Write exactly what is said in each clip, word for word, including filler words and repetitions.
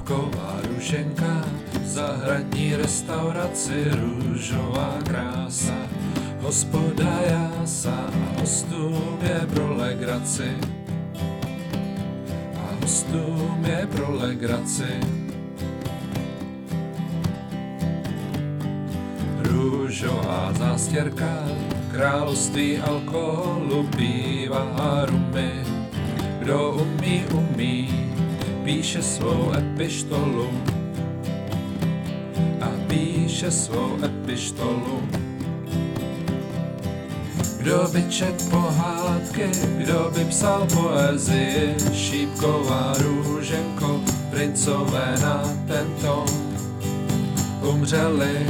Šípková Růženka, zahradní restauraci, růžová krása. Hospoda jása a hostům je pro legraci. A hostům je pro legraci. Růžová zástěrka, království alkoholu, piva a rumy. Kdo umí, umí, píše svou epištolu. A píše svou epištolu. Kdo by čet pohádky, kdo by psal poezii, Šípková Růženko, princové na tento umřeli.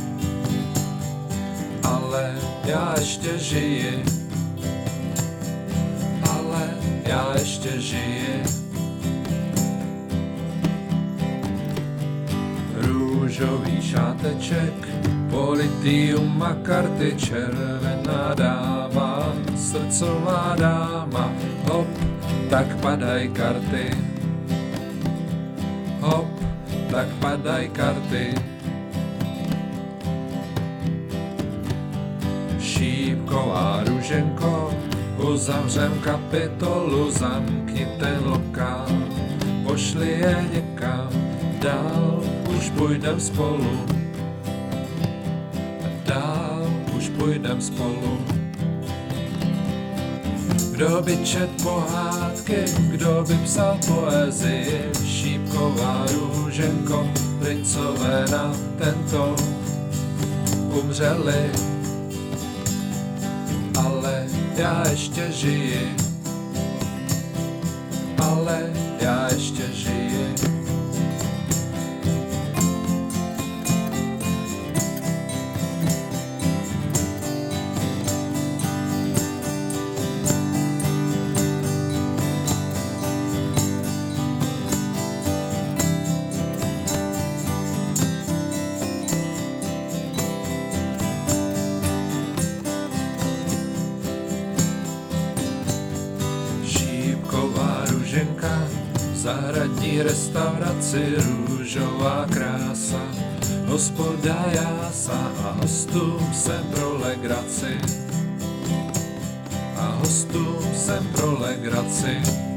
Ale já ještě žiji, ale já ještě žiji. Růžový šáteček, politium a karty, červená dáma, srdcová dáma, hop, tak padaj karty. Hop, tak padaj karty. Šípková Růženko, uzavřem kapitolu, zamkni ten lokál, pošli je někam dál, už půjdem spolu. Dál, už půjdem spolu. Kdo by čet pohádky, kdo by psal poezii, Šípková Růženko, princové na tento umřeli. Ale já ještě žiji, ale já ještě žiji. Zahradní restauraci, růžová krása, hospoda jása a hostům jsem pro legraci. A hostům jsem pro legraci.